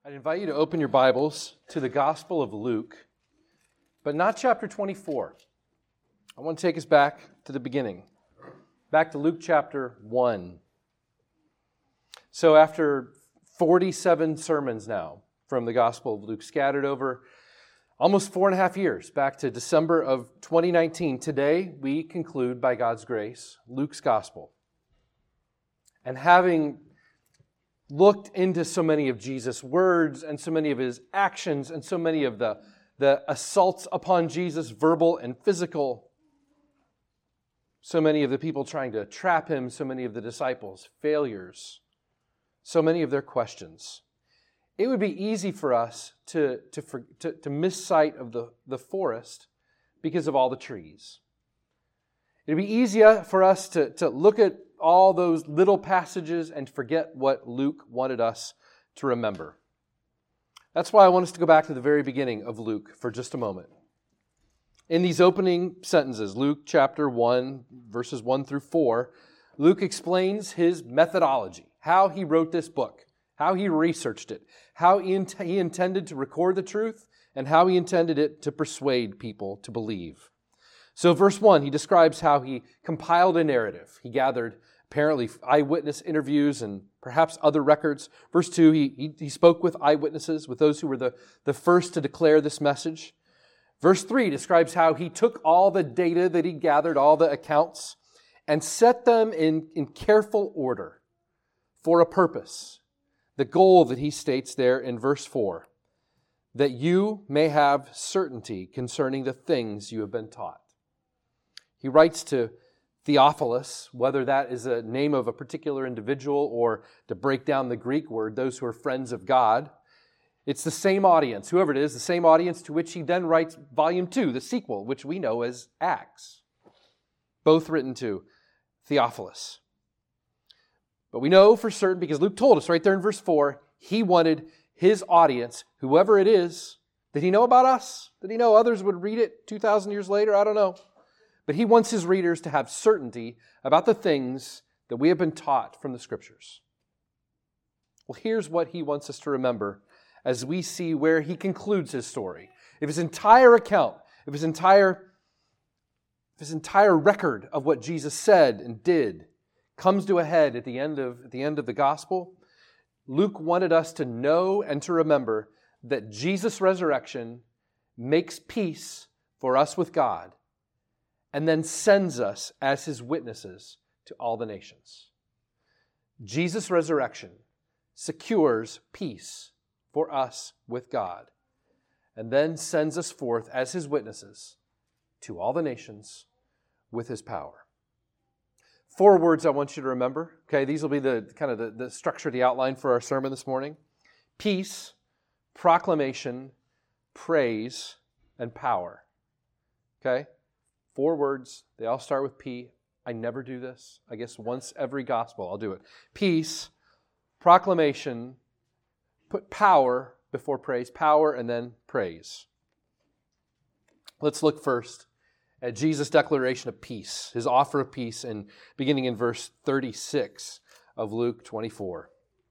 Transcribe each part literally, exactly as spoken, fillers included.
I'd invite you to open your Bibles to the Gospel of Luke, but not chapter twenty-four. I want to take us back to the beginning, back to Luke chapter one. So after forty-seven sermons now from the Gospel of Luke, scattered over almost four and a half years, back to December of twenty nineteen, today we conclude, by God's grace, Luke's Gospel. And having looked into so many of Jesus' words and so many of his actions and so many of the, the assaults upon Jesus, verbal and physical, so many of the people trying to trap him, so many of the disciples' failures, so many of their questions, it would be easy for us to, to, to, to miss sight of the, the forest because of all the trees. It would be easier for us to, to look at all those little passages and forget what Luke wanted us to remember. That's why I want us to go back to the very beginning of Luke for just a moment. In these opening sentences, Luke chapter one, verses one through four, Luke explains his methodology, how he wrote this book, how he researched it, how he, int- he intended to record the truth, and how he intended it to persuade people to believe. So verse one, he describes how he compiled a narrative. He gathered apparently eyewitness interviews and perhaps other records. Verse two, he, he, he spoke with eyewitnesses, with those who were the, the first to declare this message. Verse three describes how he took all the data that he gathered, all the accounts, and set them in, in careful order for a purpose. The goal that he states there in verse four, that you may have certainty concerning the things you have been taught. He writes to Theophilus, whether that is a name of a particular individual or, to break down the Greek word, those who are friends of God. It's the same audience, whoever it is, the same audience to which he then writes volume two, the sequel, which we know as Acts. Both written to Theophilus. But we know for certain, because Luke told us right there in verse four, he wanted his audience, whoever it is, did he know about us? Did he know others would read it two thousand years later? I don't know. But he wants his readers to have certainty about the things that we have been taught from the Scriptures. Well, here's what he wants us to remember as we see where he concludes his story. If his entire account, if his entire, if his entire record of what Jesus said and did comes to a head at the end of, at the end of the gospel, Luke wanted us to know and to remember that Jesus' resurrection makes peace for us with God, and then sends us as his witnesses to all the nations. Jesus' resurrection secures peace for us with God, and then sends us forth as his witnesses to all the nations with his power. Four words I want you to remember. Okay, these will be the kind of the, the structure, the outline for our sermon this morning. Peace, proclamation, praise, and power. Okay? Four words. They all start with P. I never do this. I guess once every gospel I'll do it. Peace, proclamation, put power before praise, power and then praise. Let's look first at Jesus' declaration of peace, his offer of peace, in, beginning in verse thirty-six of Luke twenty-four.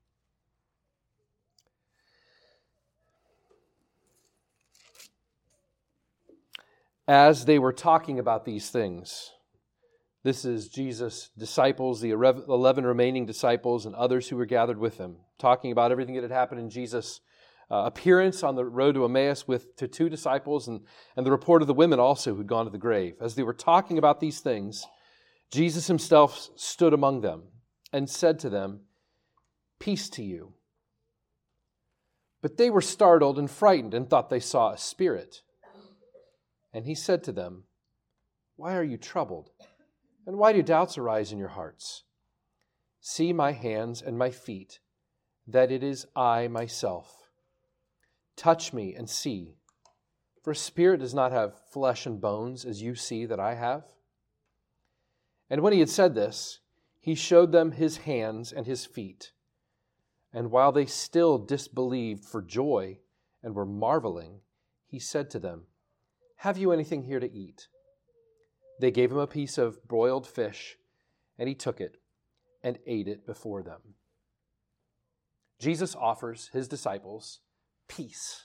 As they were talking about these things, this is Jesus' disciples, the eleven remaining disciples and others who were gathered with him, talking about everything that had happened in Jesus' uh, appearance on the road to Emmaus with to two disciples and, and the report of the women also who'd gone to the grave. As they were talking about these things, Jesus himself stood among them and said to them, "Peace to you." But they were startled and frightened and thought they saw a spirit. And he said to them, "Why are you troubled? And why do doubts arise in your hearts? See my hands and my feet, that it is I myself. Touch me and see, for a spirit does not have flesh and bones, as you see that I have." And when he had said this, he showed them his hands and his feet. And while they still disbelieved for joy and were marveling, he said to them, "Have you anything here to eat?" They gave him a piece of broiled fish, and he took it and ate it before them. Jesus offers his disciples peace.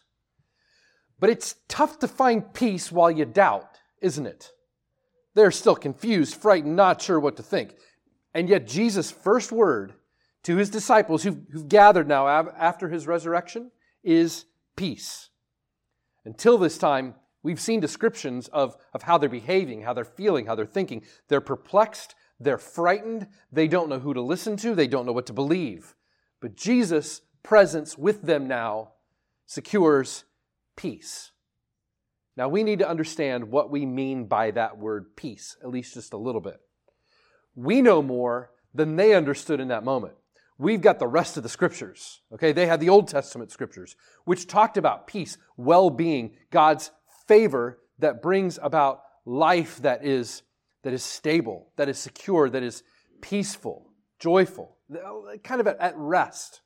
But it's tough to find peace while you doubt, isn't it? They're still confused, frightened, not sure what to think. And yet Jesus' first word to his disciples who've, who've gathered now after his resurrection is peace. Until this time, we've seen descriptions of, of how they're behaving, how they're feeling, how they're thinking. They're perplexed, they're frightened, they don't know who to listen to, they don't know what to believe. But Jesus' presence with them now secures peace. Now we need to understand what we mean by that word peace, at least just a little bit. We know more than they understood in that moment. We've got the rest of the scriptures. Okay, they had the Old Testament scriptures, which talked about peace, well-being, God's favor that brings about life that is, that is stable, that is secure, that is peaceful, joyful, kind of at rest.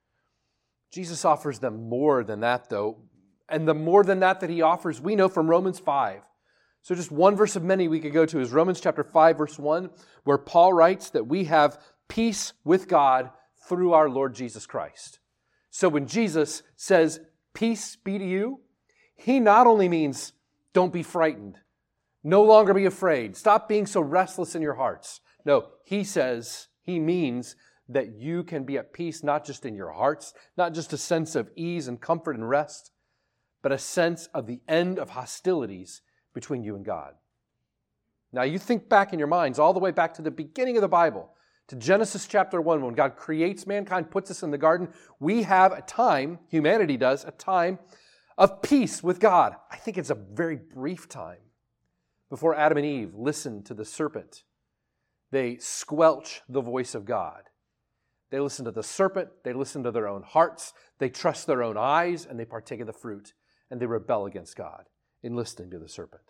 Jesus offers them more than that, though. And the more than that that he offers, we know from Romans five. So just one verse of many we could go to is Romans chapter five, verse one, where Paul writes that we have peace with God through our Lord Jesus Christ. So when Jesus says, peace be to you, he not only means don't be frightened, no longer be afraid, stop being so restless in your hearts. No, he says, he means that you can be at peace not just in your hearts, not just a sense of ease and comfort and rest, but a sense of the end of hostilities between you and God. Now you think back in your minds all the way back to the beginning of the Bible, to Genesis chapter one, when God creates mankind, puts us in the garden. We have a time, humanity does, a time of peace with God. I think it's a very brief time before Adam and Eve listen to the serpent. They squelch the voice of God. They listen to the serpent, they listen to their own hearts, they trust their own eyes, and they partake of the fruit, and they rebel against God in listening to the serpent.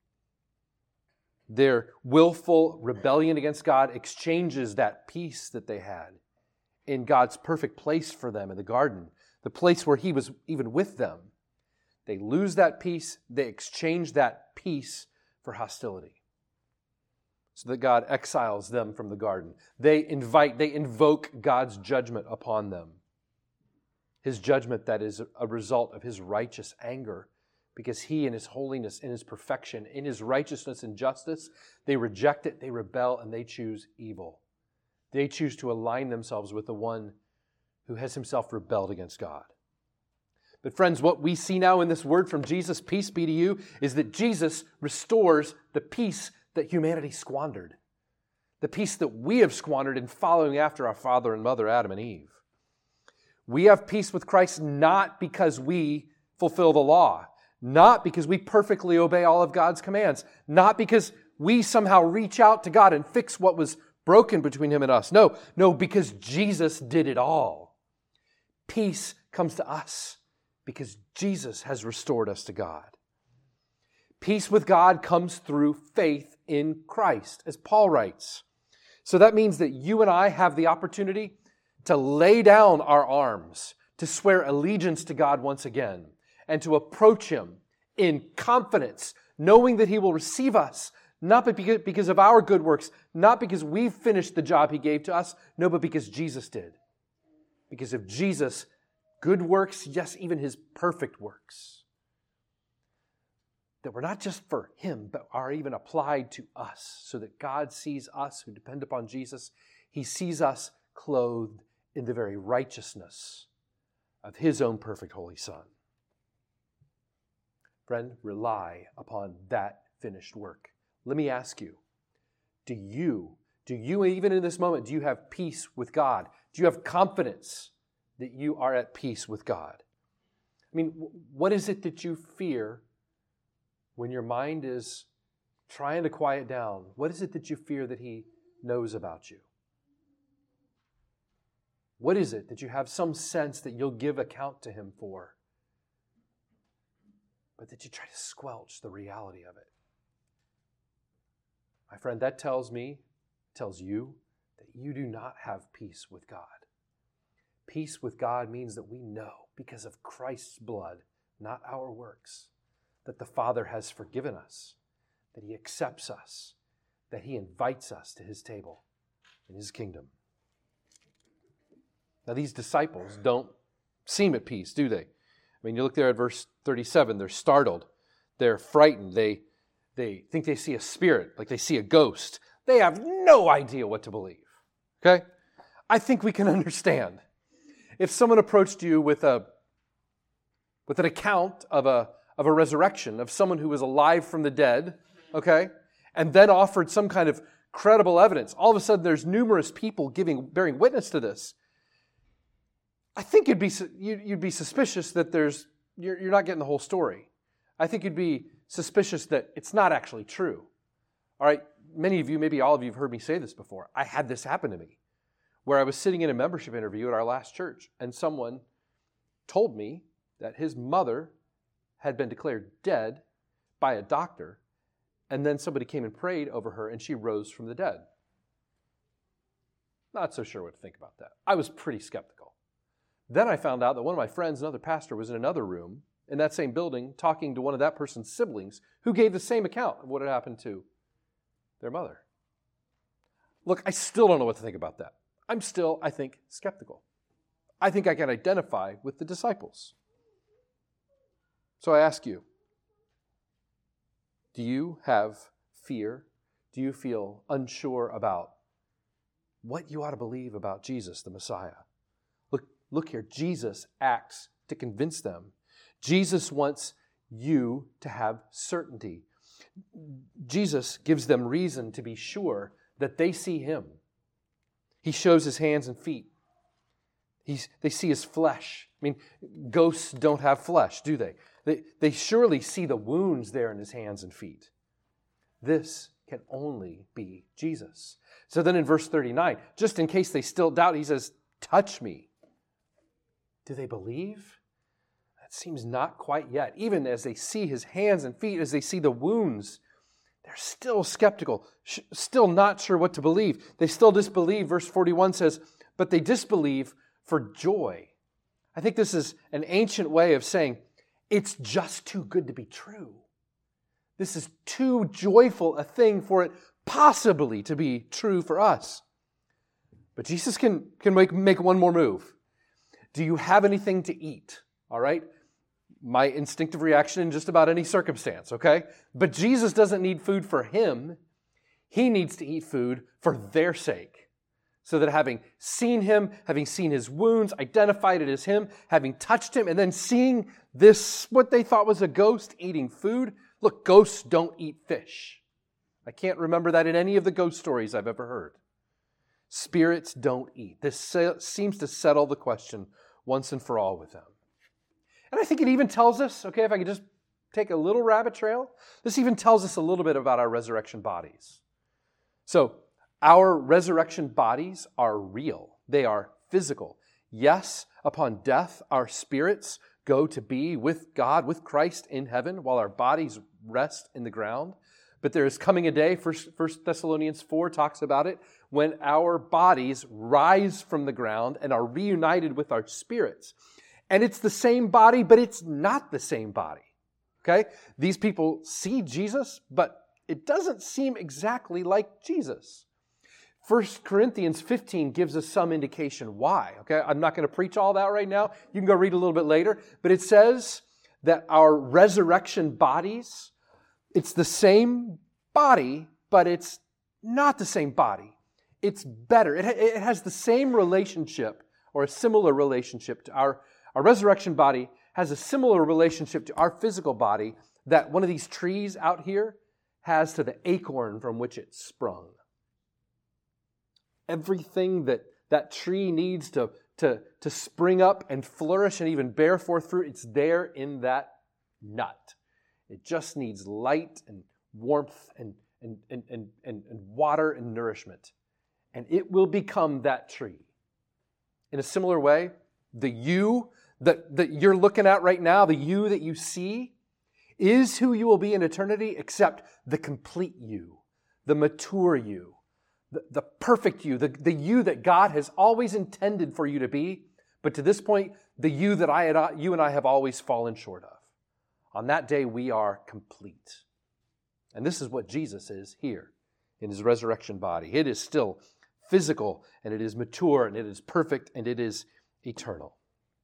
Their willful rebellion against God exchanges that peace that they had in God's perfect place for them in the garden, the place where he was even with them. They lose that peace, they exchange that peace for hostility, so that God exiles them from the garden. They invite, they invoke God's judgment upon them. His judgment that is a result of his righteous anger, because he in his holiness, in his perfection, in his righteousness and justice, they reject it, they rebel, and they choose evil. They choose to align themselves with the one who has himself rebelled against God. But friends, what we see now in this word from Jesus, peace be to you, is that Jesus restores the peace that humanity squandered. The peace that we have squandered in following after our father and mother, Adam and Eve. We have peace with Christ not because we fulfill the law, not because we perfectly obey all of God's commands, not because we somehow reach out to God and fix what was broken between him and us. No, no, because Jesus did it all. Peace comes to us because Jesus has restored us to God. Peace with God comes through faith in Christ, as Paul writes. So that means that you and I have the opportunity to lay down our arms, to swear allegiance to God once again, and to approach him in confidence, knowing that he will receive us, not because of our good works, not because we've finished the job he gave to us, no, but because Jesus did. Because of Jesus' good works, yes, even his perfect works, that were not just for him, but are even applied to us, so that God sees us who depend upon Jesus. He sees us clothed in the very righteousness of his own perfect holy Son. Friend, rely upon that finished work. Let me ask you, do you, do you even in this moment, do you have peace with God? Do you have confidence that you are at peace with God? I mean, what is it that you fear when your mind is trying to quiet down? What is it that you fear that he knows about you? What is it that you have some sense that you'll give account to him for, but that you try to squelch the reality of it? My friend, that tells me, tells you, that you do not have peace with God. Peace with God means that we know, because of Christ's blood, not our works, that the Father has forgiven us, that he accepts us, that he invites us to his table in his kingdom. Now, these disciples don't seem at peace, do they? I mean, you look there at verse thirty-seven, they're startled. They're frightened. They, they think they see a spirit, like they see a ghost. They have no idea what to believe. Okay? I think we can understand. If someone approached you with a with an account of a, of a resurrection, of someone who was alive from the dead, okay, and then offered some kind of credible evidence, all of a sudden there's numerous people giving bearing witness to this, I think you'd be you'd be suspicious that there's you're, you're not getting the whole story. I think you'd be suspicious that it's not actually true. All right, many of you, maybe all of you have heard me say this before. I had this happen to me, where I was sitting in a membership interview at our last church, and someone told me that his mother had been declared dead by a doctor, and then somebody came and prayed over her, and she rose from the dead. Not so sure what to think about that. I was pretty skeptical. Then I found out that one of my friends, another pastor, was in another room in that same building talking to one of that person's siblings who gave the same account of what had happened to their mother. Look, I still don't know what to think about that. I'm still, I think, skeptical. I think I can identify with the disciples. So I ask you, do you have fear? Do you feel unsure about what you ought to believe about Jesus, the Messiah? Look, look here, Jesus acts to convince them. Jesus wants you to have certainty. Jesus gives them reason to be sure that they see Him. He shows His hands and feet. He's, they see His flesh. I mean, ghosts don't have flesh, do they? They, they surely see the wounds there in His hands and feet. This can only be Jesus. So then in verse thirty-nine, just in case they still doubt, He says, touch me. Do they believe? That seems not quite yet. Even as they see His hands and feet, as they see the wounds, they're still skeptical, still not sure what to believe. They still disbelieve. Verse forty-one says, but they disbelieve for joy. I think this is an ancient way of saying, it's just too good to be true. This is too joyful a thing for it possibly to be true for us. But Jesus can, can make, make one more move. Do you have anything to eat? All right? My instinctive reaction in just about any circumstance, okay? But Jesus doesn't need food for Him. He needs to eat food for their sake. So that having seen Him, having seen His wounds, identified it as Him, having touched Him, and then seeing this, what they thought was a ghost eating food. Look, ghosts don't eat fish. I can't remember that in any of the ghost stories I've ever heard. Spirits don't eat. This seems to settle the question once and for all with them. And I think it even tells us, okay, if I could just take a little rabbit trail, this even tells us a little bit about our resurrection bodies. So, our resurrection bodies are real. They are physical. Yes, upon death, our spirits go to be with God, with Christ in heaven, while our bodies rest in the ground. But there is coming a day, First Thessalonians four talks about it, when our bodies rise from the ground and are reunited with our spirits. And it's the same body, but it's not the same body. Okay? These people see Jesus, but it doesn't seem exactly like Jesus. First Corinthians fifteen gives us some indication why. Okay? I'm not going to preach all that right now. You can go read a little bit later. But it says that our resurrection bodies, it's the same body, but it's not the same body. It's better. It, it has the same relationship or a similar relationship to our, our resurrection body has a similar relationship to our physical body that one of these trees out here has to the acorn from which it sprung. Everything that that tree needs to, to, to spring up and flourish and even bear forth fruit, it's there in that nut. It just needs light and warmth and, and, and, and, and, and water and nourishment. And it will become that tree. In a similar way, the you that, that you're looking at right now, the you that you see, is who you will be in eternity, except the complete you, the mature you. The, the perfect you, the, the you that God has always intended for you to be, but to this point, the you that I had, you and I have always fallen short of. On that day, we are complete. And this is what Jesus is here in His resurrection body. It is still physical, and it is mature, and it is perfect, and it is eternal.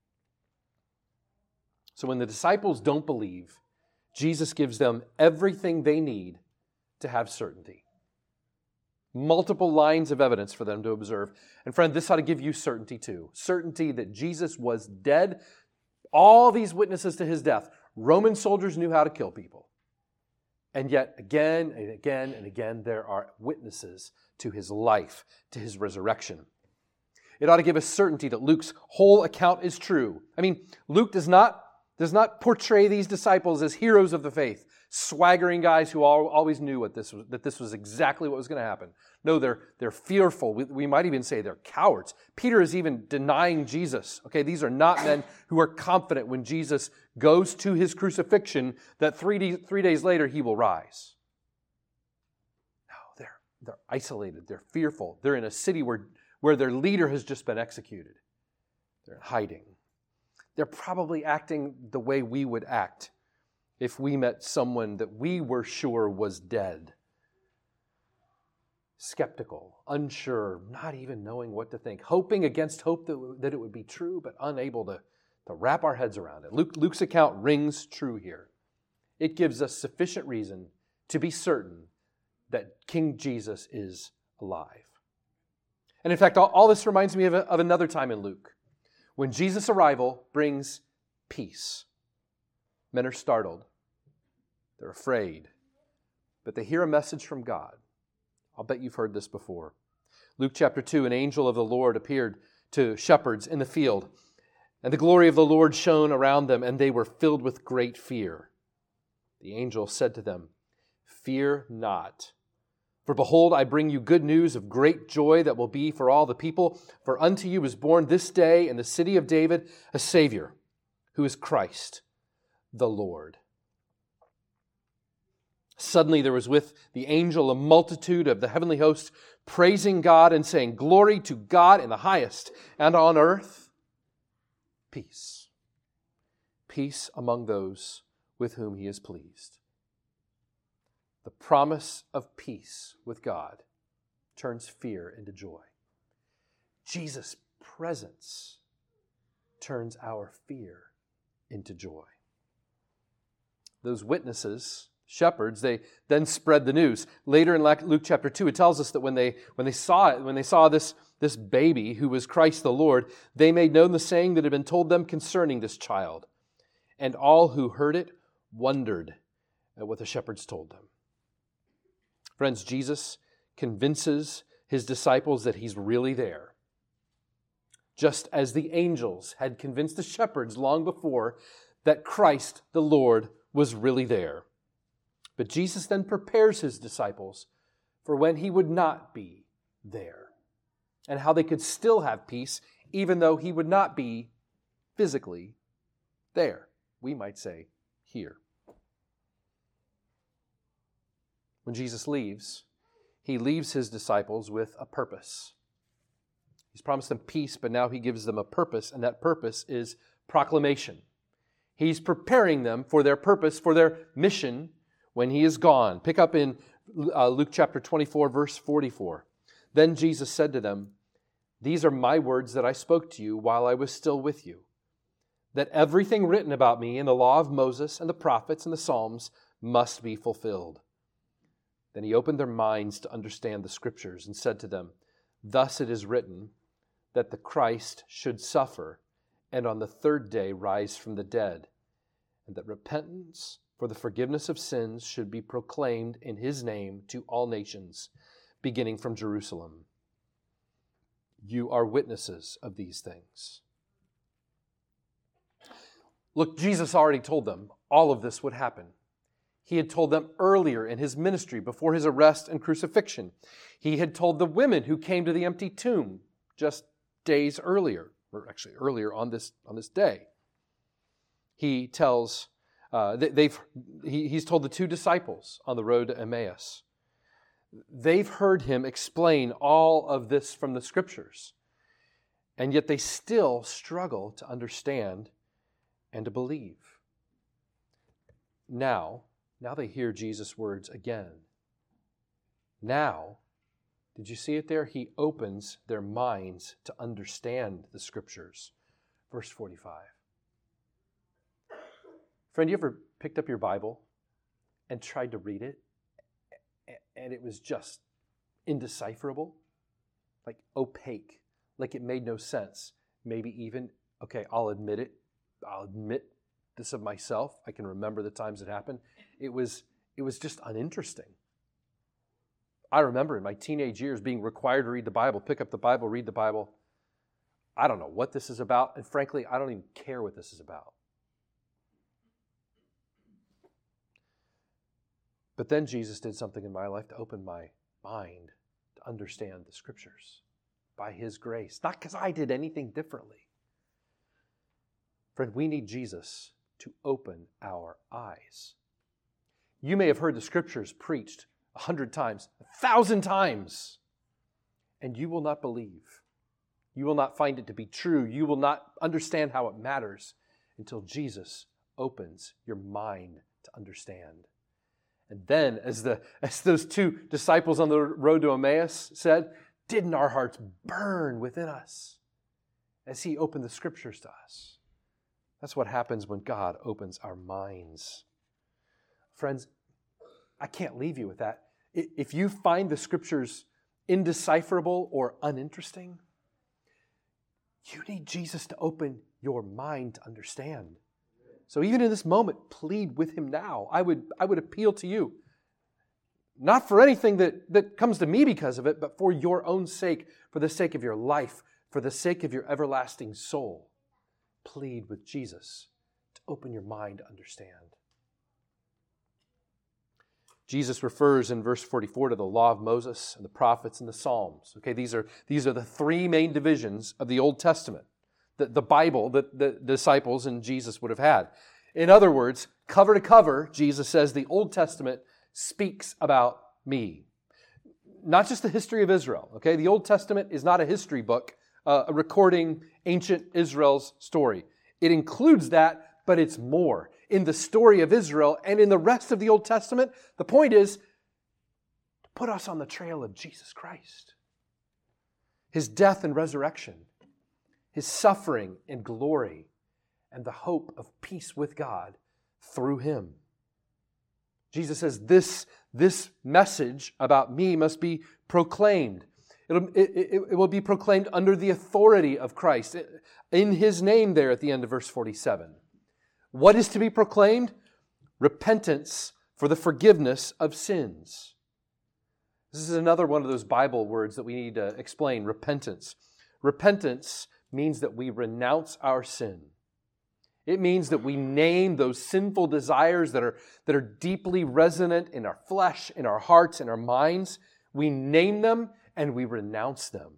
So when the disciples don't believe, Jesus gives them everything they need to have certainty. Multiple lines of evidence for them to observe. And friend, this ought to give you certainty too. Certainty that Jesus was dead. All these witnesses to his death. Roman soldiers knew how to kill people. And yet, again and again and again, there are witnesses to his life, to his resurrection. It ought to give us certainty that Luke's whole account is true. I mean, Luke does not, does not portray these disciples as heroes of the faith, swaggering guys who all, always knew what this was, that this was exactly what was going to happen. No, they're, they're fearful. We, we might even say they're cowards. Peter is even denying Jesus. Okay, these are not men who are confident when Jesus goes to his crucifixion that three, days, three days later he will rise. No, they're, they're isolated. They're fearful. They're in a city where, where their leader has just been executed. They're hiding. They're probably acting the way we would act if we met someone that we were sure was dead. Skeptical, unsure, not even knowing what to think, hoping against hope that, that it would be true, but unable to, to wrap our heads around it. Luke, Luke's account rings true here. It gives us sufficient reason to be certain that King Jesus is alive. And in fact, all, all this reminds me of, a, of another time in Luke, when Jesus' arrival brings peace. Men are startled. They're afraid. But they hear a message from God. I'll bet you've heard this before. Luke chapter two, an angel of the Lord appeared to shepherds in the field, and the glory of the Lord shone around them, and they were filled with great fear. The angel said to them, "Fear not, for behold, I bring you good news of great joy that will be for all the people. For unto you is born this day in the city of David a Savior, who is Christ the Lord." Suddenly there was with the angel a multitude of the heavenly host, praising God and saying, "Glory to God in the highest, and on earth, peace. Peace among those with whom he is pleased." The promise of peace with God turns fear into joy. Jesus' presence turns our fear into joy. Those witnesses, shepherds, they then spread the news. Later in Luke chapter two, it tells us that when they when they saw it, when they saw this, this baby who was Christ the Lord, they made known the saying that had been told them concerning this child. And all who heard it wondered at what the shepherds told them. Friends, Jesus convinces his disciples that he's really there. Just as the angels had convinced the shepherds long before that Christ the Lord was really there. But Jesus then prepares his disciples for when he would not be there, and how they could still have peace even though he would not be physically there. We might say here. When Jesus leaves, he leaves his disciples with a purpose. He's promised them peace, but now he gives them a purpose, and that purpose is proclamation. He's preparing them for their purpose, for their mission when he is gone. Pick up in uh, Luke chapter twenty-four, verse forty-four. Then Jesus said to them, "These are my words that I spoke to you while I was still with you, that everything written about me in the law of Moses and the prophets and the Psalms must be fulfilled." Then he opened their minds to understand the Scriptures and said to them, "Thus it is written that the Christ should suffer and on the third day rise from the dead, and that repentance for the forgiveness of sins should be proclaimed in his name to all nations, beginning from Jerusalem. You are witnesses of these things." Look, Jesus already told them all of this would happen. He had told them earlier in his ministry, before his arrest and crucifixion. He had told the women who came to the empty tomb just days earlier, or actually earlier on this, on this day. He tells, uh, they've, he, he's told the two disciples on the road to Emmaus. They've heard him explain all of this from the Scriptures, and yet they still struggle to understand and to believe. Now, Now they hear Jesus' words again. Now, Did you see it there? He opens their minds to understand the Scriptures. Verse forty-five. Friend, you ever picked up your Bible and tried to read it, and it was just indecipherable? Like opaque, like it made no sense. Maybe even, okay, I'll admit it. I'll admit this of myself. I can remember the times it happened. It was, it was just uninteresting. I remember in my teenage years being required to read the Bible, pick up the Bible, read the Bible. I don't know what this is about, and frankly, I don't even care what this is about. But then Jesus did something in my life to open my mind to understand the Scriptures by His grace, not because I did anything differently. Friend, we need Jesus to open our eyes. You may have heard the Scriptures preached a hundred times, a thousand times, and you will not believe. You will not find it to be true. You will not understand how it matters until Jesus opens your mind to understand. And then, as the as those two disciples on the road to Emmaus said, didn't our hearts burn within us as He opened the Scriptures to us? That's what happens when God opens our minds. Friends, I can't leave you with that. If you find the Scriptures indecipherable or uninteresting, you need Jesus to open your mind to understand. So even in this moment, plead with Him now. I would, I would appeal to you, not for anything that, that comes to me because of it, but for your own sake, for the sake of your life, for the sake of your everlasting soul. Plead with Jesus to open your mind to understand. Jesus refers in verse forty-four to the law of Moses and the prophets and the Psalms. Okay, these are, these are the three main divisions of the Old Testament, the, the Bible that the disciples and Jesus would have had. In other words, cover to cover, Jesus says the Old Testament speaks about me. Not just the history of Israel. Okay, the Old Testament is not a history book uh, recording ancient Israel's story. It includes that, but it's more. In the story of Israel and in the rest of the Old Testament, the point is to put us on the trail of Jesus Christ. His death and resurrection, His suffering and glory, and the hope of peace with God through Him. Jesus says this, this message about me must be proclaimed. It'll, it, it, it will be proclaimed under the authority of Christ, in His name there at the end of verse forty-seven. What is to be proclaimed? Repentance for the forgiveness of sins. This is another one of those Bible words that we need to explain, repentance. Repentance means that we renounce our sin. It means that we name those sinful desires that are, that are deeply resonant in our flesh, in our hearts, in our minds. We name them and we renounce them.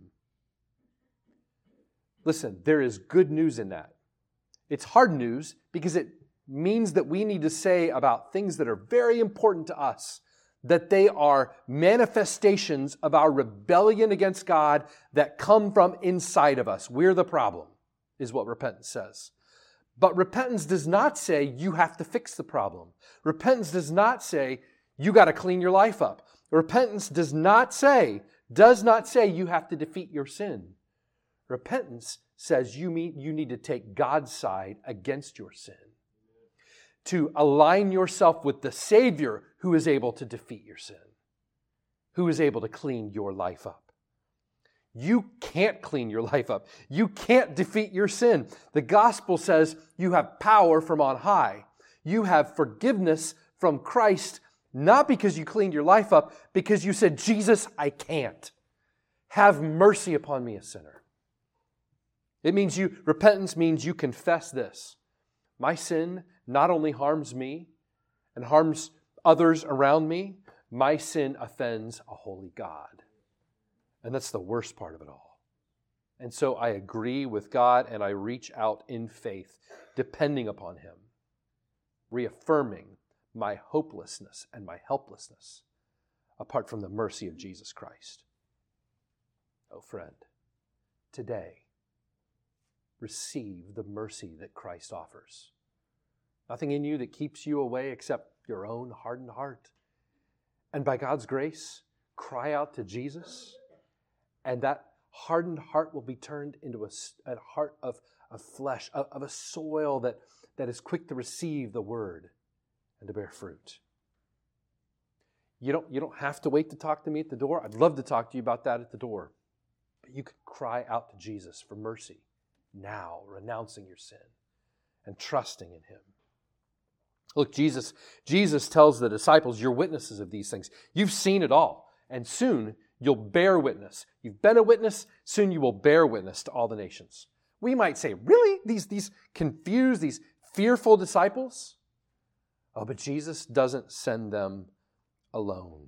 Listen, there is good news in that. It's hard news because it means that we need to say about things that are very important to us, that they are manifestations of our rebellion against God that come from inside of us. We're the problem, is what repentance says. But repentance does not say you have to fix the problem. Repentance does not say you got to clean your life up. Repentance does not say, does not say you have to defeat your sin. Repentance says you, mean, you need to take God's side against your sin, to align yourself with the Savior who is able to defeat your sin, who is able to clean your life up. You can't clean your life up. You can't defeat your sin. The gospel says you have power from on high. You have forgiveness from Christ, not because you cleaned your life up, because you said, Jesus, I can't. Have mercy upon me, a sinner. It means you, repentance means you confess this. My sin not only harms me and harms others around me, my sin offends a holy God. And that's the worst part of it all. And so I agree with God and I reach out in faith, depending upon Him, reaffirming my hopelessness and my helplessness apart from the mercy of Jesus Christ. Oh, friend, today, receive the mercy that Christ offers. Nothing in you that keeps you away except your own hardened heart. And by God's grace, cry out to Jesus And that hardened heart will be turned into a, a heart of, of flesh, of, of a soil that, that is quick to receive the word and to bear fruit. You don't, you don't have to wait to talk to me at the door. I'd love to talk to you about that at the door. But you could cry out to Jesus for mercy now, renouncing your sin and trusting in Him. Look, Jesus, Jesus tells the disciples, you're witnesses of these things. You've seen it all, and soon you'll bear witness. You've been a witness, soon you will bear witness to all the nations. We might say, really? These, these confused, these fearful disciples? Oh, but Jesus doesn't send them alone.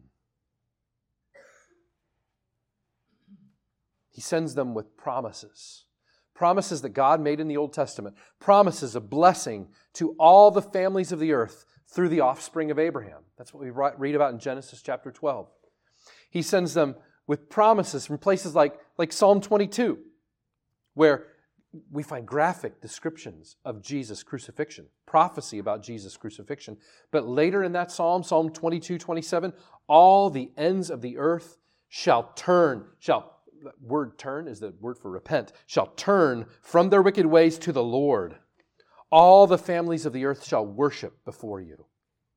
He sends them with promises. Promises that God made in the Old Testament. Promises of blessing to all the families of the earth through the offspring of Abraham. That's what we read about in Genesis chapter twelve. He sends them with promises from places like, like Psalm twenty-two, where we find graphic descriptions of Jesus' crucifixion, prophecy about Jesus' crucifixion. But later in that psalm, Psalm twenty-two, twenty-seven, all the ends of the earth shall turn, shall The word turn is the word for repent, shall turn from their wicked ways to the Lord. All the families of the earth shall worship before you.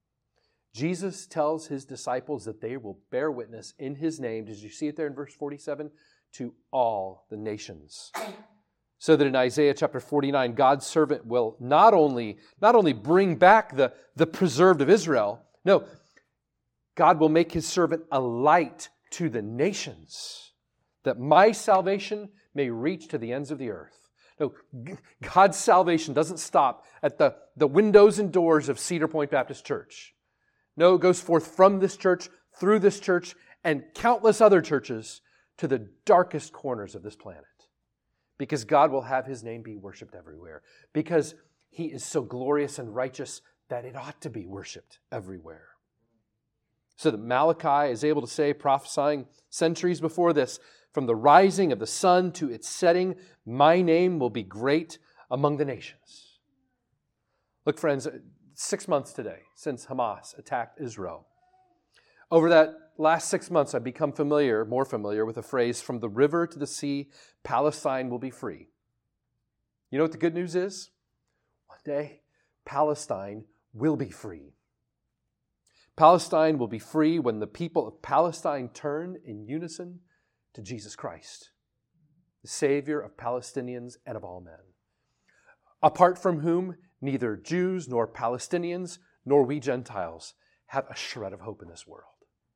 Jesus tells His disciples that they will bear witness in His name, did you see it there in verse forty-seven? To all the nations. So that in Isaiah chapter forty-nine, God's servant will not only, not only bring back the, the preserved of Israel, no, God will make His servant a light to the nations, that my salvation may reach to the ends of the earth. No, God's salvation doesn't stop at the, the windows and doors of Cedar Point Baptist Church. No, it goes forth from this church, through this church, and countless other churches to the darkest corners of this planet. Because God will have His name be worshiped everywhere. Because He is so glorious and righteous that it ought to be worshiped everywhere. So that Malachi is able to say, prophesying centuries before this, from the rising of the sun to its setting, my name will be great among the nations. Look, friends, six months today since Hamas attacked Israel. Over that last six months, I've become familiar, more familiar with the phrase, from the river to the sea, Palestine will be free. You know what the good news is? One day, Palestine will be free. Palestine will be free when the people of Palestine turn in unison to Jesus Christ, the Savior of Palestinians and of all men, apart from whom neither Jews nor Palestinians nor we Gentiles have a shred of hope in this world.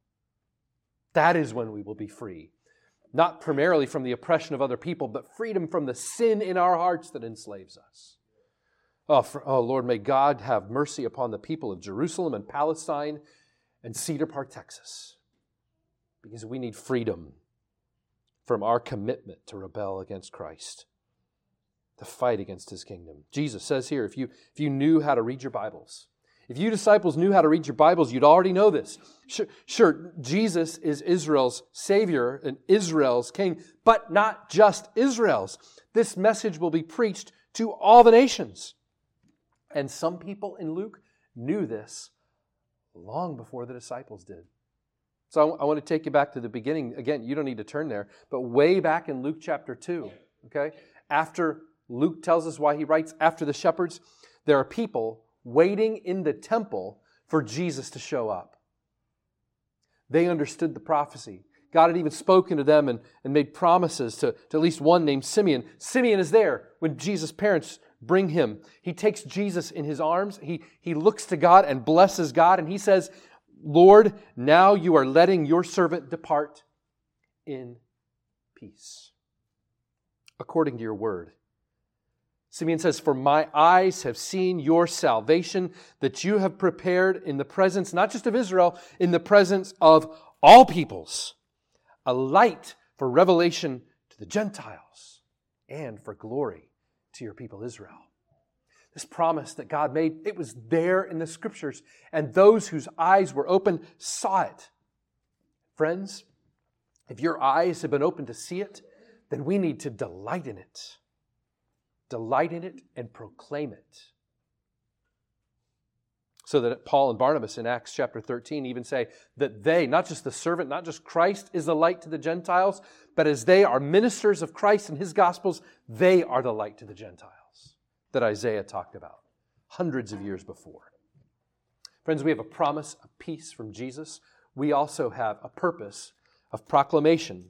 That is when we will be free, not primarily from the oppression of other people, but freedom from the sin in our hearts that enslaves us. Oh, for, oh Lord, may God have mercy upon the people of Jerusalem and Palestine and Cedar Park, Texas, because we need freedom from our commitment to rebel against Christ, to fight against His kingdom. Jesus says here, if you, if you knew how to read your Bibles, if you disciples knew how to read your Bibles, you'd already know this. Sure, sure, Jesus is Israel's Savior and Israel's King, but not just Israel's. This message will be preached to all the nations. And some people in Luke knew this long before the disciples did. So I want to take you back to the beginning. Again, you don't need to turn there, but way back in Luke chapter two, okay? After Luke tells us why he writes, after the shepherds, there are people waiting in the temple for Jesus to show up. They understood the prophecy. God had even spoken to them and, and made promises to, to at least one named Simeon. Simeon is there when Jesus' parents bring him. He takes Jesus in his arms. He, he looks to God and blesses God, and he says, Lord, now you are letting your servant depart in peace, according to your word. Simeon says, for my eyes have seen your salvation that you have prepared in the presence, not just of Israel, in the presence of all peoples, a light for revelation to the Gentiles and for glory to your people Israel. This promise that God made, it was there in the Scriptures, and those whose eyes were open saw it. Friends, if your eyes have been open to see it, then we need to delight in it. Delight in it and proclaim it. So that Paul and Barnabas in Acts chapter thirteen even say that they, not just the servant, not just Christ is the light to the Gentiles, but as they are ministers of Christ and His Gospels, they are the light to the Gentiles that Isaiah talked about hundreds of years before. Friends, we have a promise of peace from Jesus. We also have a purpose of proclamation.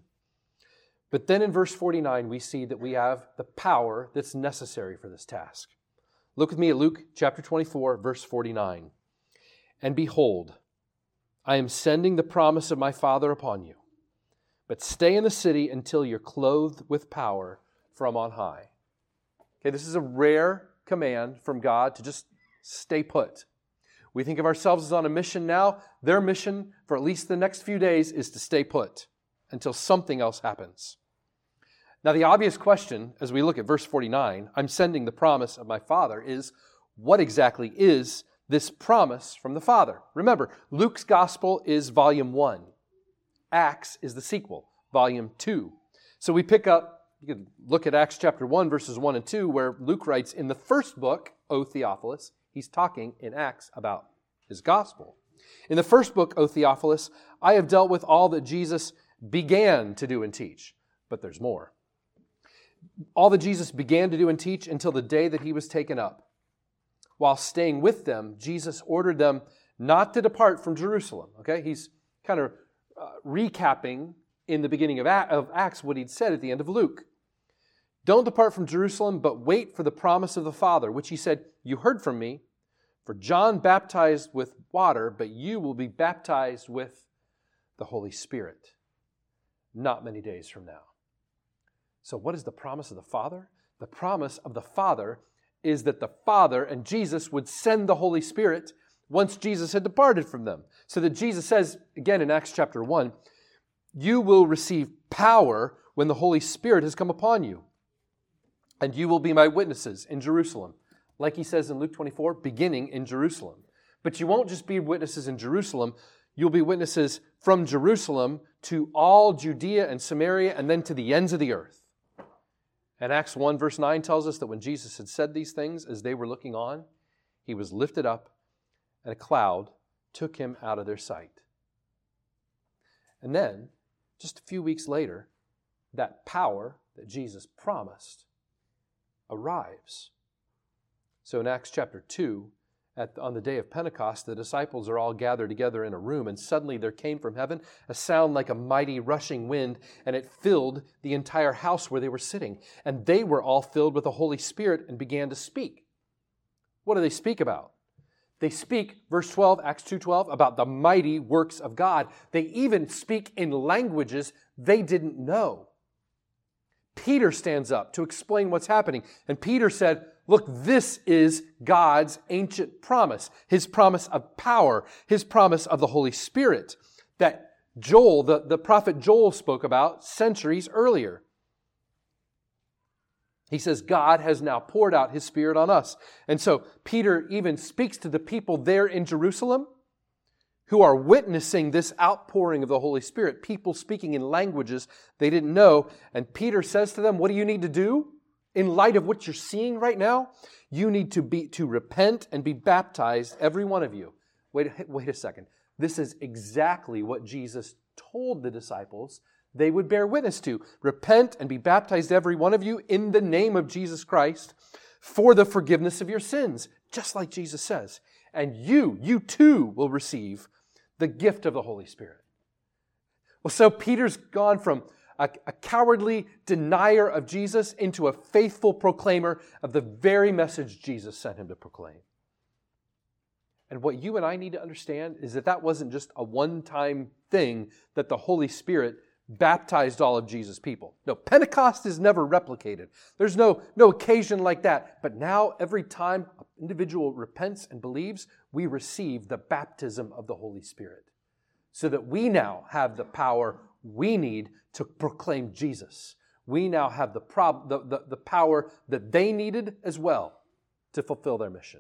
But then in verse forty-nine, we see that we have the power that's necessary for this task. Look with me at Luke chapter twenty-four, verse forty-nine. And behold, I am sending the promise of my Father upon you, but stay in the city until you're clothed with power from on high. Okay, this is a rare command from God to just stay put. We think of ourselves as on a mission now. Their mission for at least the next few days is to stay put until something else happens. Now, the obvious question, as we look at verse forty-nine, I'm sending the promise of my Father, is what exactly is this promise from the Father? Remember, Luke's Gospel is volume one. Acts is the sequel, volume two. So we pick up, you can look at Acts chapter one, verses one and two, where Luke writes, in the first book, O Theophilus, he's talking in Acts about his Gospel. In the first book, O Theophilus, I have dealt with all that Jesus began to do and teach. But there's more. All that Jesus began to do and teach until the day that He was taken up. While staying with them, Jesus ordered them not to depart from Jerusalem. Okay, He's kind of uh, recapping in the beginning of Acts what He'd said at the end of Luke. Don't depart from Jerusalem, but wait for the promise of the Father, which He said, you heard from me, for John baptized with water, but you will be baptized with the Holy Spirit not many days from now. So what is the promise of the Father? The promise of the Father is that the Father and Jesus would send the Holy Spirit once Jesus had departed from them. So that Jesus says, again in Acts chapter one, you will receive power when the Holy Spirit has come upon you. And you will be my witnesses in Jerusalem. Like He says in Luke twenty-four, beginning in Jerusalem. But you won't just be witnesses in Jerusalem. You'll be witnesses from Jerusalem to all Judea and Samaria and then to the ends of the earth. And Acts one verse nine tells us that when Jesus had said these things, as they were looking on, He was lifted up and a cloud took Him out of their sight. And then, just a few weeks later, that power that Jesus promised arrives. So in Acts chapter two, At, on the day of Pentecost, the disciples are all gathered together in a room, and suddenly there came from heaven a sound like a mighty rushing wind, and it filled the entire house where they were sitting. And they were all filled with the Holy Spirit and began to speak. What do they speak about? They speak, verse twelve, Acts two twelve, about the mighty works of God. They even speak in languages they didn't know. Peter stands up to explain what's happening, and Peter said, look, this is God's ancient promise, His promise of power, His promise of the Holy Spirit that Joel, the, the prophet Joel spoke about centuries earlier. He says, God has now poured out His Spirit on us. And so Peter even speaks to the people there in Jerusalem who are witnessing this outpouring of the Holy Spirit, people speaking in languages they didn't know. And Peter says to them, what do you need to do? In light of what you're seeing right now, you need to be to repent and be baptized, every one of you. Wait, wait a second. This is exactly what Jesus told the disciples they would bear witness to. Repent and be baptized, every one of you, in the name of Jesus Christ, for the forgiveness of your sins, just like Jesus says. And you, you too, will receive the gift of the Holy Spirit. Well, so Peter's gone from A, a cowardly denier of Jesus into a faithful proclaimer of the very message Jesus sent him to proclaim. And what you and I need to understand is that that wasn't just a one-time thing that the Holy Spirit baptized all of Jesus' people. No, Pentecost is never replicated. There's no, no occasion like that. But now, every time an individual repents and believes, we receive the baptism of the Holy Spirit. So that we now have the power we need to proclaim Jesus. We now have the, prob- the, the, the power that they needed as well to fulfill their mission.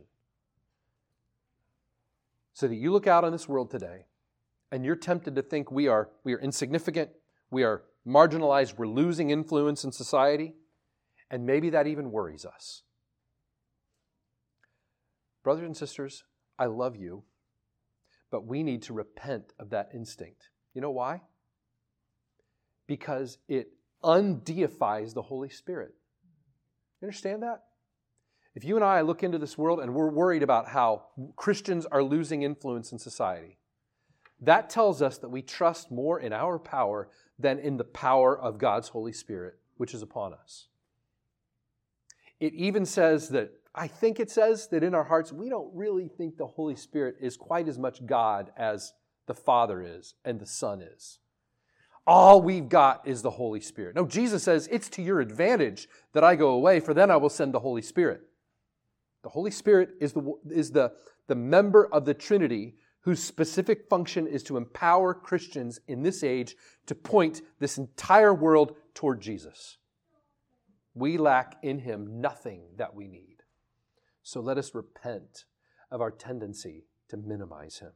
So that you look out on this world today and you're tempted to think we are, we are insignificant, we are marginalized, we're losing influence in society, and maybe that even worries us. Brothers and sisters, I love you, but we need to repent of that instinct. You know why? Because it undeifies the Holy Spirit. You understand that? If you and I look into this world and we're worried about how Christians are losing influence in society, that tells us that we trust more in our power than in the power of God's Holy Spirit, which is upon us. It even says that, I think it says that in our hearts, we don't really think the Holy Spirit is quite as much God as the Father is and the Son is. All we've got is the Holy Spirit. No, Jesus says, it's to your advantage that I go away, for then I will send the Holy Spirit. The Holy Spirit is the, is the, the member of the Trinity whose specific function is to empower Christians in this age to point this entire world toward Jesus. We lack in Him nothing that we need. So let us repent of our tendency to minimize Him.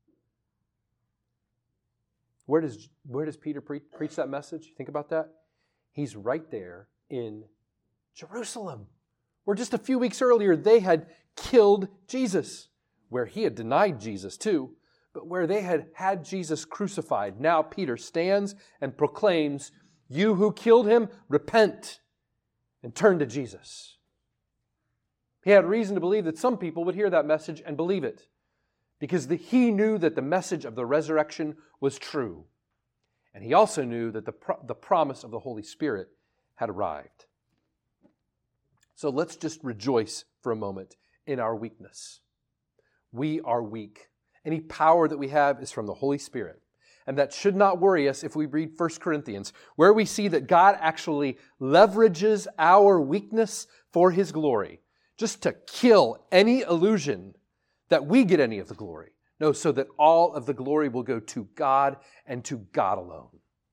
Where does, where does Peter pre- preach that message? Think about that. He's right there in Jerusalem, where just a few weeks earlier they had killed Jesus, where he had denied Jesus too, but where they had had Jesus crucified. Now Peter stands and proclaims, you who killed him, repent and turn to Jesus. He had reason to believe that some people would hear that message and believe it, because the, he knew that the message of the resurrection was true. And he also knew that the, pro- the promise of the Holy Spirit had arrived. So let's just rejoice for a moment in our weakness. We are weak. Any power that we have is from the Holy Spirit. And that should not worry us if we read First Corinthians, where we see that God actually leverages our weakness for His glory, just to kill any illusion that we get any of the glory. No, so that all of the glory will go to God and to God alone.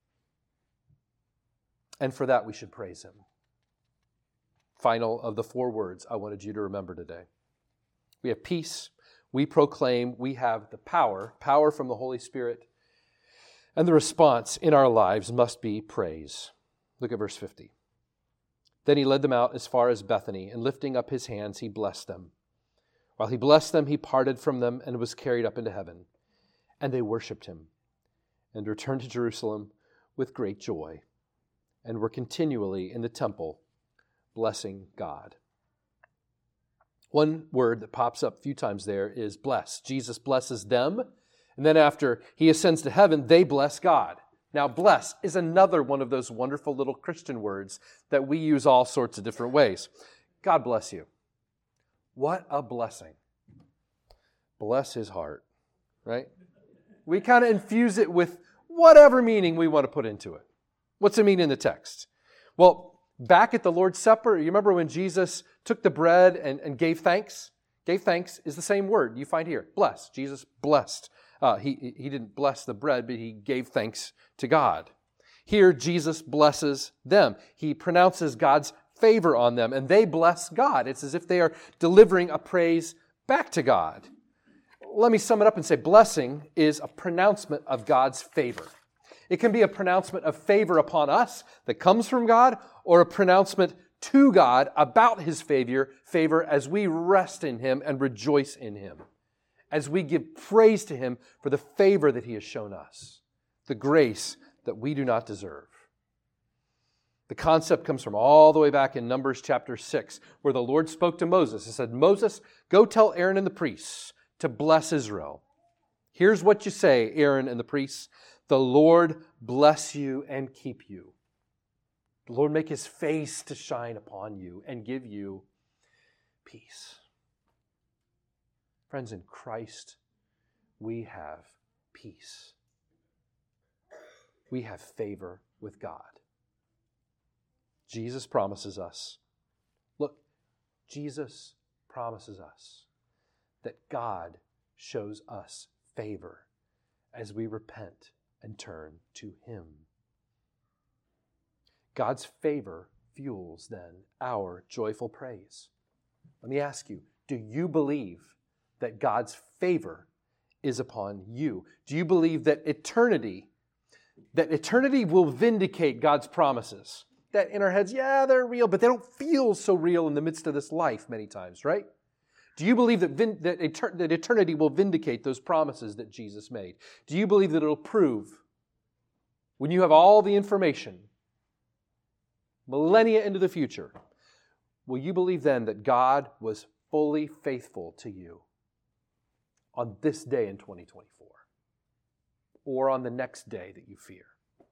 And for that we should praise Him. Final of the four words I wanted you to remember today. We have peace. We proclaim we have the power, power from the Holy Spirit. And the response in our lives must be praise. Look at verse fifty. Then He led them out as far as Bethany, and lifting up His hands, He blessed them. While He blessed them, He parted from them and was carried up into heaven. And they worshipped Him and returned to Jerusalem with great joy and were continually in the temple blessing God. One word that pops up a few times there is bless. Jesus blesses them, and then after He ascends to heaven, they bless God. Now, bless is another one of those wonderful little Christian words that we use all sorts of different ways. God bless you. What a blessing. Bless his heart, right? We kind of infuse it with whatever meaning we want to put into it. What's it mean in the text? Well, back at the Lord's Supper, you remember when Jesus took the bread and, and gave thanks? Gave thanks is the same word you find here. Bless. Jesus blessed. Uh, he, he didn't bless the bread, but He gave thanks to God. Here, Jesus blesses them. He pronounces God's favor on them, and they bless God. It's as if they are delivering a praise back to God. Let me sum it up and say blessing is a pronouncement of God's favor. It can be a pronouncement of favor upon us that comes from God, or a pronouncement to God about His favor, favor as we rest in Him and rejoice in Him, as we give praise to Him for the favor that He has shown us, the grace that we do not deserve. The concept comes from all the way back in Numbers chapter six, where the Lord spoke to Moses and said, Moses, go tell Aaron and the priests to bless Israel. Here's what you say, Aaron and the priests. The Lord bless you and keep you. The Lord make His face to shine upon you and give you peace. Friends, in Christ, we have peace. We have favor with God. Jesus promises us, look, Jesus promises us that God shows us favor as we repent and turn to Him. God's favor fuels then our joyful praise. Let me ask you, do you believe that God's favor is upon you? Do you believe that eternity, that eternity will vindicate God's promises? That in our heads, yeah, they're real, but they don't feel so real in the midst of this life many times, right? Do you believe that, vin- that, etern- that eternity will vindicate those promises that Jesus made? Do you believe that it'll prove, when you have all the information, millennia into the future, will you believe then that God was fully faithful to you on this day in twenty twenty-four? Or on the next day that you fear?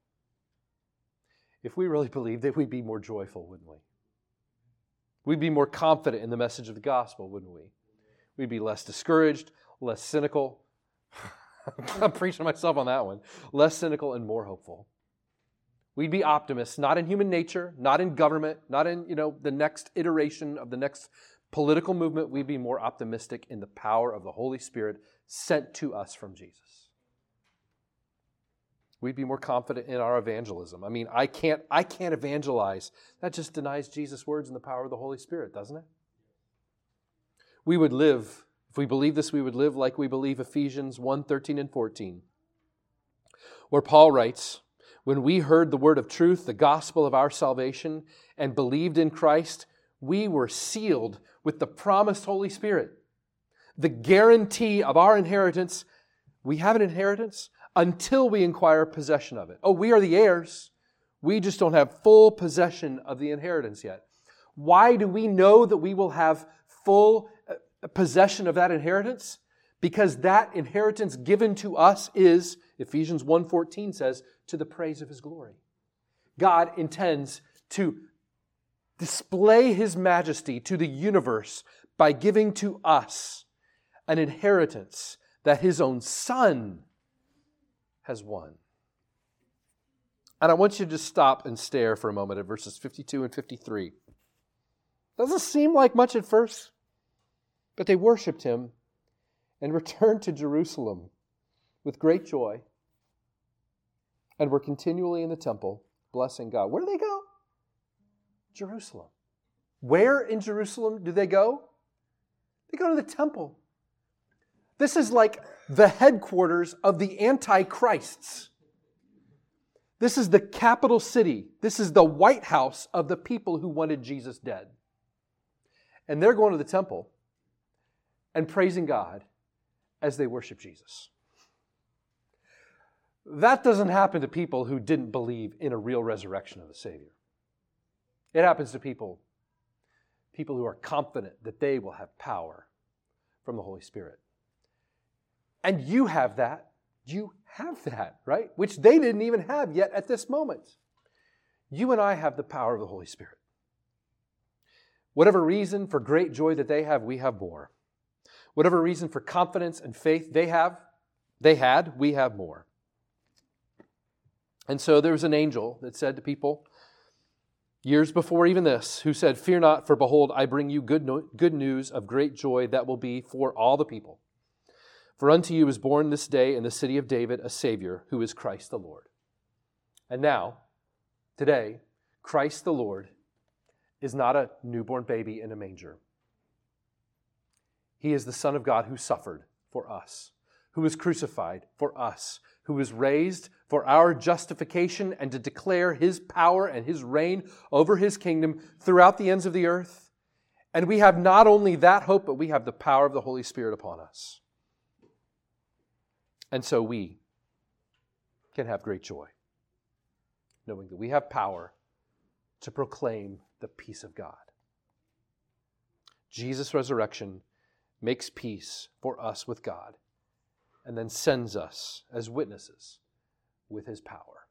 If we really believed that, we'd be more joyful, wouldn't we? We'd be more confident in the message of the gospel, wouldn't we? We'd be less discouraged, less cynical. I'm preaching to myself on that one. Less cynical and more hopeful. We'd be optimists, not in human nature, not in government, not in, you know, the next iteration of the next political movement. We'd be more optimistic in the power of the Holy Spirit sent to us from Jesus. We'd be more confident in our evangelism. I mean, I can't, I can't evangelize. That just denies Jesus' words and the power of the Holy Spirit, doesn't it? We would live, if we believe this, we would live like we believe Ephesians one, thirteen and fourteen, where Paul writes, when we heard the word of truth, the gospel of our salvation, and believed in Christ, we were sealed with the promised Holy Spirit. The guarantee of our inheritance. We have an inheritance until we acquire possession of it. Oh, we are the heirs. We just don't have full possession of the inheritance yet. Why do we know that we will have full possession of that inheritance? Because that inheritance given to us is, Ephesians one fourteen says, to the praise of His glory. God intends to display His majesty to the universe by giving to us an inheritance that His own Son has won. And I want you to just stop and stare for a moment at verses fifty-two and fifty-three. Doesn't seem like much at first, but they worshiped Him and returned to Jerusalem with great joy and were continually in the temple blessing God. Where do they go? Jerusalem. Where in Jerusalem do they go? They go to the temple. This is like the headquarters of the Antichrists. This is the capital city. This is the White House of the people who wanted Jesus dead. And they're going to the temple and praising God as they worship Jesus. That doesn't happen to people who didn't believe in a real resurrection of the Savior. It happens to people, people who are confident that they will have power from the Holy Spirit. And you have that. You have that, right? Which they didn't even have yet at this moment. You and I have the power of the Holy Spirit. Whatever reason for great joy that they have, we have more. Whatever reason for confidence and faith they have, they had, we have more. And so there was an angel that said to people, years before even this, who said, fear not, for behold, I bring you good, no- good news of great joy that will be for all the people. For unto you is born this day in the city of David a Savior, who is Christ the Lord. And now, today, Christ the Lord is not a newborn baby in a manger. He is the Son of God who suffered for us, who was crucified for us, who was raised for our justification and to declare His power and His reign over His kingdom throughout the ends of the earth. And we have not only that hope, but we have the power of the Holy Spirit upon us. And so we can have great joy, knowing that we have power to proclaim the peace of God. Jesus' resurrection makes peace for us with God, and then sends us as witnesses with His power.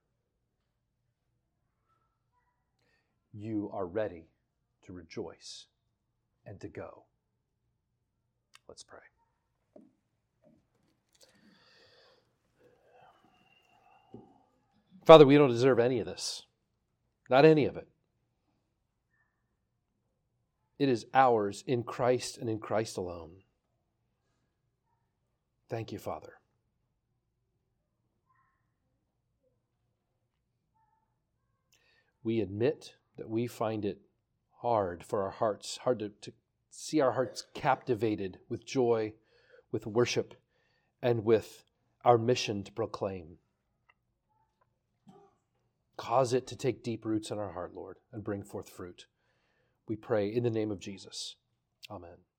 You are ready to rejoice and to go. Let's pray. Father, we don't deserve any of this. Not any of it. It is ours in Christ and in Christ alone. Thank you, Father. We admit that we find it hard for our hearts, hard to, to see our hearts captivated with joy, with worship, and with our mission to proclaim. Cause it to take deep roots in our heart, Lord, and bring forth fruit. We pray in the name of Jesus. Amen.